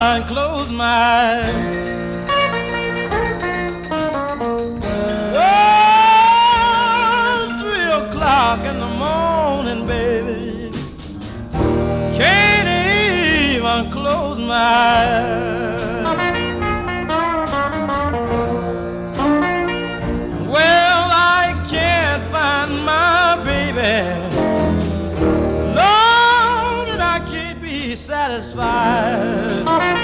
and close my eyes. Oh, 3 o'clock in the morning, baby. Can't even close my eyes. Well, I can't find my baby. Lord, and I can't be satisfied.